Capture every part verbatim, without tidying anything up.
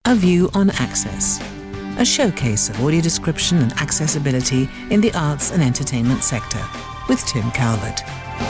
A View on Access, a showcase of audio description and accessibility in the arts and entertainment sector, with Tim Calvert.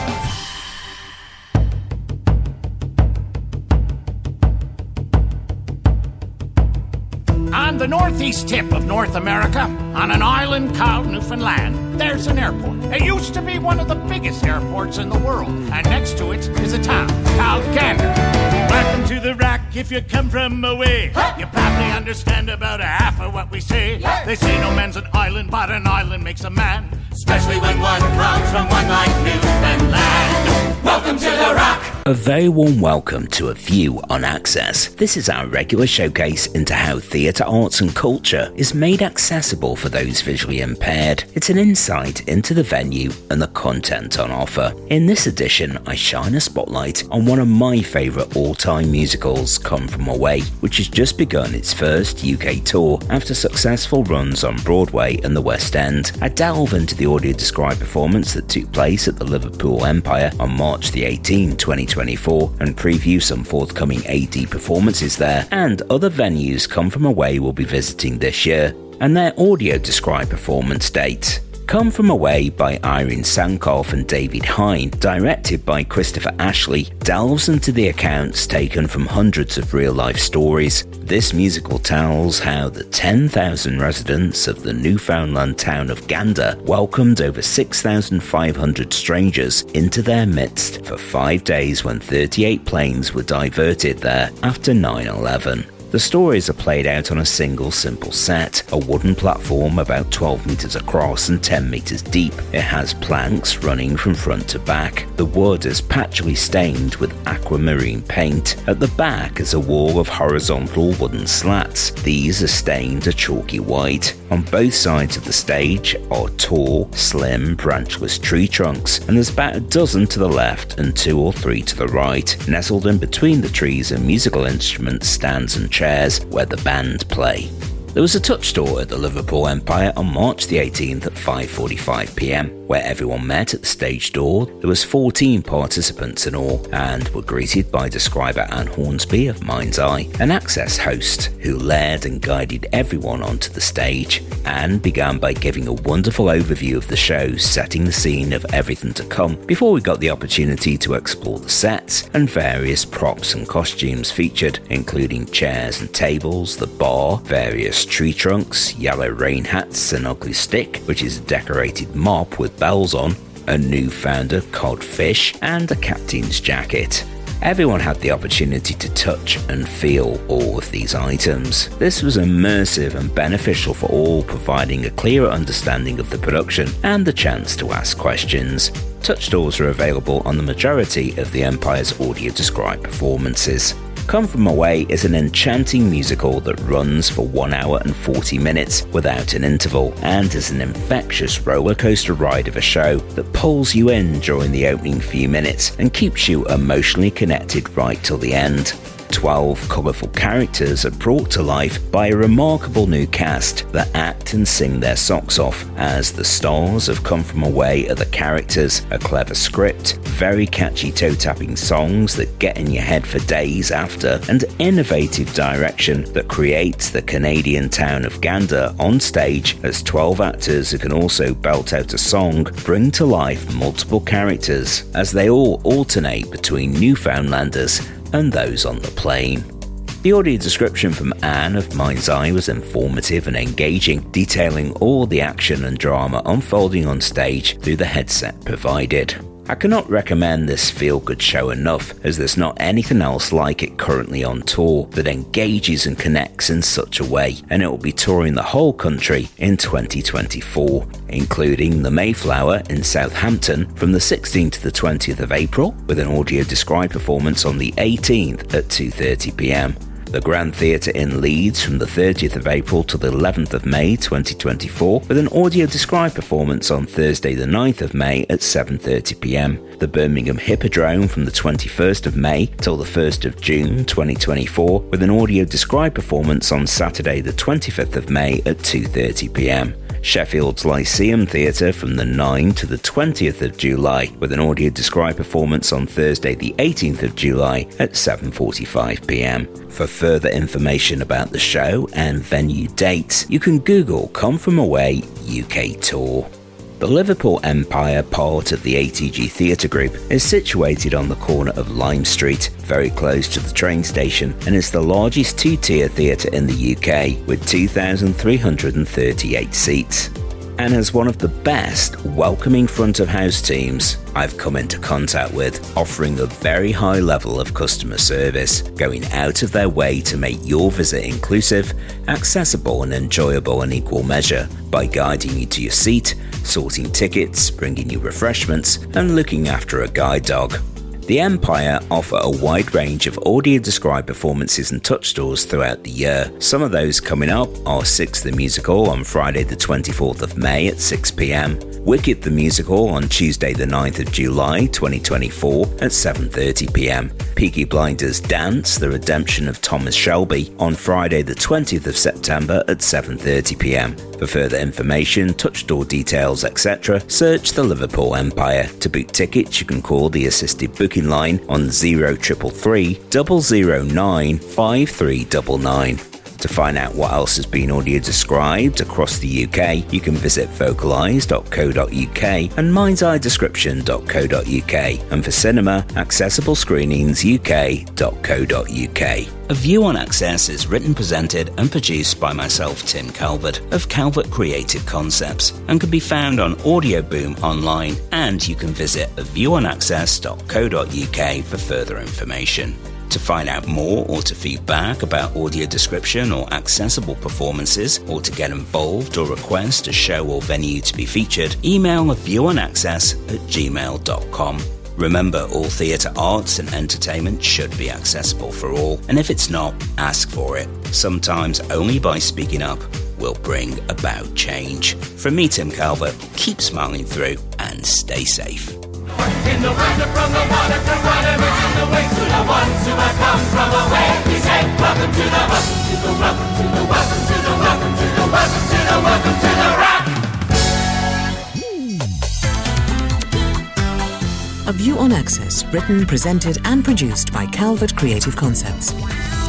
On the northeast tip of North America, on an island called Newfoundland, there's an airport. It used to be one of the biggest airports in the world, and next to it is a town called Gander. Welcome to the Rock if you come from away. You probably understand about a half of what we say. They say no man's an island, but an island makes a man, especially when one comes from one like Newfoundland. Welcome to the Rock. A very warm welcome to A View on Access. This is our regular showcase into how theatre, arts and culture is made accessible for those visually impaired. It's an insight into the venue and the content on offer. In this edition, I shine a spotlight on one of my favourite all-time musicals, Come From Away, which has just begun its first U K tour after successful runs on Broadway and the West End. I delve into the audio-described performance that took place at the Liverpool Empire on March the eighteenth, twenty twenty-four, and preview some forthcoming A D performances there and other venues Come From Away will be visiting this year, and their audio-described performance date. Come From Away by Irene Sankoff and David Hine, directed by Christopher Ashley, delves into the accounts taken from hundreds of real-life stories. This musical tells how the ten thousand residents of the Newfoundland town of Gander welcomed over six thousand five hundred strangers into their midst for five days when thirty-eight planes were diverted there after nine eleven. The stories are played out on a single simple set, a wooden platform about twelve metres across and ten metres deep. It has planks running from front to back. The wood is patchily stained with aquamarine paint. At the back is a wall of horizontal wooden slats. These are stained a chalky white. On both sides of the stage are tall, slim, branchless tree trunks, and there's about a dozen to the left and two or three to the right. Nestled in between the trees are musical instruments, stands and chairs where the band play. There was a touch tour at the Liverpool Empire on March the eighteenth at five forty-five p m, where everyone met at the stage door. There was fourteen participants in all, and were greeted by describer Anne Hornsby of Mind's Eye, an Access host who led and guided everyone onto the stage. Anne began by giving a wonderful overview of the show, setting the scene of everything to come, before we got the opportunity to explore the sets and various props and costumes featured, including chairs and tables, the bar, various tree trunks, yellow rain hats, an ugly stick, which is a decorated mop with bells on, a Newfounder codfish, and a captain's jacket. Everyone had the opportunity to touch and feel all of these items. This was immersive and beneficial for all, providing a clearer understanding of the production and the chance to ask questions. Touch tours are available on the majority of the Empire's audio-described performances. Come From Away is an enchanting musical that runs for one hour and forty minutes without an interval, and is an infectious roller coaster ride of a show that pulls you in during the opening few minutes and keeps you emotionally connected right till the end. twelve colourful characters are brought to life by a remarkable new cast that act and sing their socks off, as the stars of Come From Away are the characters, a clever script, very catchy toe-tapping songs that get in your head for days after, and innovative direction that creates the Canadian town of Gander on stage as twelve actors who can also belt out a song bring to life multiple characters as they all alternate between Newfoundlanders and those on the plane. The audio description from Anne of Mind's Eye was informative and engaging, detailing all the action and drama unfolding on stage through the headset provided. I cannot recommend this feel-good show enough, as there's not anything else like it currently on tour that engages and connects in such a way, and it will be touring the whole country in twenty twenty-four, including the Mayflower in Southampton from the sixteenth to the twentieth of April, with an audio-described performance on the eighteenth at two thirty p m. The Grand Theatre in Leeds from the thirtieth of April to the eleventh of May twenty twenty-four, with an audio-described performance on Thursday the ninth of May at seven thirty p m. The Birmingham Hippodrome from the twenty-first of May till the first of June twenty twenty-four, with an audio-described performance on Saturday the twenty-fifth of May at two thirty p m. Sheffield's Lyceum Theatre from the ninth to the twentieth of July, with an audio described performance on Thursday the eighteenth of July at seven forty-five p m. For further information about the show and venue dates, you can Google Come From Away U K Tour. The Liverpool Empire, part of the A T G Theatre Group, is situated on the corner of Lime Street, very close to the train station, and is the largest two-tier theatre in the U K, with two thousand three hundred thirty-eight seats. And has one of the best welcoming front-of-house teams I've come into contact with, offering a very high level of customer service, going out of their way to make your visit inclusive, accessible and enjoyable in equal measure, by guiding you to your seat, sorting tickets, bringing you refreshments, and looking after a guide dog. The Empire offer a wide range of audio-described performances and touch stores throughout the year. Some of those coming up are Six the Musical on Friday the twenty-fourth of May at six p m, Wicked the Musical on Tuesday the ninth of July twenty twenty-four at seven thirty p m, Peaky Blinders Dance, The Redemption of Thomas Shelby on Friday the twentieth of September at seven thirty p m. For further information, touch store details, et cetera, search the Liverpool Empire. To book tickets, you can call the assisted booking line on zero triple three, double zero nine, five three nine nine. To find out what else has been audio described across the U K, you can visit vocalise dot co dot U K and minds eye description dot co dot U K, and for cinema, accessible screenings U K dot co dot U K. A View on Access is written, presented and produced by myself, Tim Calvert, of Calvert Creative Concepts, and can be found on Audio Boom online, and you can visit a view on access dot co dot U K for further information. To find out more or to feedback about audio description or accessible performances, or to get involved or request a show or venue to be featured, email a view on access at gmail dot com. Remember, all theatre arts and entertainment should be accessible for all, and if it's not, ask for it. Sometimes only by speaking up will bring about change. From me, Tim Calvert, keep smiling through and stay safe. In the water, from the water, from whatever to the way, to the ones who have come from away. We say, welcome to the, welcome to the, welcome to the, welcome to the, welcome to the, welcome to the, welcome to the rock. A View on Access, written, presented and produced by Calvert Creative Concepts.